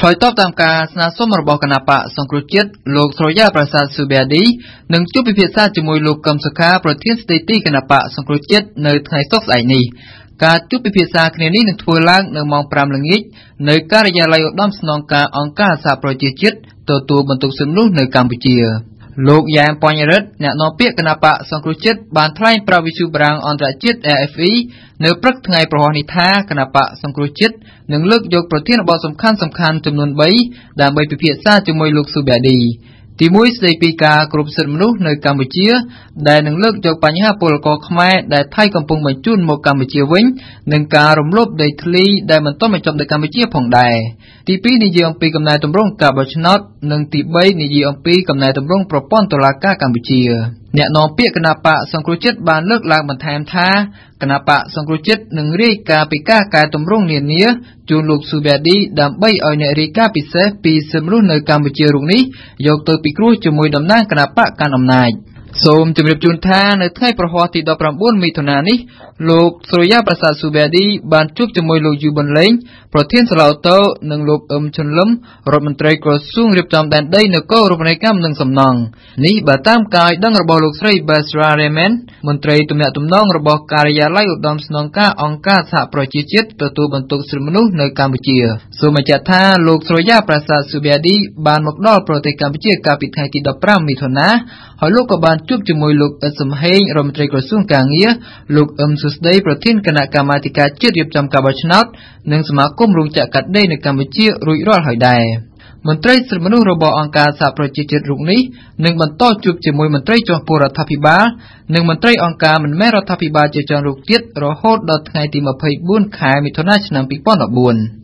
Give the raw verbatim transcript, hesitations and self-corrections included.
ឆ្លើយតបតាមការស្នើសុំរបស់គណៈបកសង្គ្រោះជាតិលោកស្រយ៉ាប្រាសាទស៊ូប៊ែឌីនឹងជួបពិភាក្សាជាមួយលោកកឹមសុខាប្រធានស្ដីទីគណៈបកសង្គ្រោះជាតិនៅថ្ងៃសុក្រស្អែកនេះការជួបពិភាក្សាគ្នានេះនឹងធ្វើឡើងនៅម៉ោងប្រាំល្ងាចនៅការិយាល័យឧត្តមស្នងការអង្គការសហប្រជាជាតិទទួលបន្ទុកសិទ្ធិមនុស្សនៅកម្ពុជាលោកយ៉ែមប៉ាញ់រិទ្ធអ្នកនាំពាក្យគណៈបកសង្គ្រោះជាតិបានថ្លែងប្រាប់វិទ្យុបារាំងអន្តរជាតិ A F E នៅព្រឹកថ្ងៃប្រហោះនេះថាគណៈបកសង្គ្រោះជាតិនឹងលើកយកប្រធានបទសំខាន់ៗចំនួនបីដើម្បីពិភាក្សាជាមួយលោកស៊ូប៊ែឌីទីមួយស្ដីពីការគ្រប់សិទ្ធិមនុស្សនៅកម្ពុជាដែលនឹងលើកយកបញ្ហាពលករខ្មែរដែលថៃកំពុងបញ្ជូនមកកម្ពុជាវិញនិងការរំលោភដីធ្លីដែលមិនទាន់បញ្ចប់នៅកម្ពុជាផងដែរទីពីរនិយាយអំពីកំណែទម្រង់ការបោះឆ្នោតនិងទីបីនិយាយអំពីកំណែទម្រង់ប្រព័ន្ធតុលាការកម្ពុជាអ្នកនាំពាក្យគណៈបកសង្គ្រោះជាតិបានលើកឡើងបន្ថែមថាគណៈបកសង្គ្រោះជាតិនឹងរាយការណ៍ពីការកែតម្រង់នានាជូនលោកស៊ូប៊ែឌីដើម្បីឲ្យអ្នករាយការណ៍ពិសេសពីសិទ្ធិមនុស្សនៅកម្ពុជារូបនេះយកទៅពិគ្រោះជាមួយតំណាងគណៈបកកាន់អំណាចសូមជម្រាបជូនថានៅថ្ងៃប្រហោះទីដប់ប្រាំបួនមិថុនានេះលោកស្រយ៉ាប្រាសាទស៊ូប៊ែឌីបានជួបជាមួយលោកយូប៊ុនលេងប្រធានសាឡាវតូនិងលោកអឹមឈុនលឹមរដ្ឋមន្ត្រីក្រសួងរៀបចំដែនដីនគររូបនីយកម្មនិងសំណង់នេះបើតាមការឲ្យដឹងរបស់លោកស្រី Basra Rehman មន្ត្រីទំនាក់ទំនងរបស់ការិយាល័យឧត្តមស្នងការអង្គការសហប្រជាជាតិទទួលបន្ទុកសិទ្ធិមនុស្សនៅកម្ពុជាសូមបញ្ជាក់ថាលោកស្រយ៉ាប្រាសាទស៊ូប៊ែឌីបានមកដល់ប្រទេសកម្ពុជាកាលពីថ្ងៃទីដប់ប្រាំមិថុនាហើយលោកក៏បានជួបជាមួយលោកអ៊ិតសំហេងរដ្ឋមន្ត្រីក្រសួងកាងារលោកអឹមសុស្ដីប្រធានគណៈកម្មាធិការជាតិរៀបចំការបោះឆ្នោតនិងសមាគមរោងចក្រកាត់ដេរនៅកម្ពុជារួចរាល់ហើយដែរមន្ត្រីសិទ្ធិមនុស្សរបស់អង្គការសហប្រជាជាតិរូបនេះនឹងបន្តជួបជាមួយមន្ត្រីជាន់ខ្ពស់រដ្ឋាភិបាលនិងមន្ត្រីអង្គការមិនមែនរដ្ឋាភិបាលជាច្រើនរូបទៀតរហូតដល់ថ្ងៃទីម្ភៃបួនខែមិថុនាឆ្នាំពីរពាន់ដប់បួន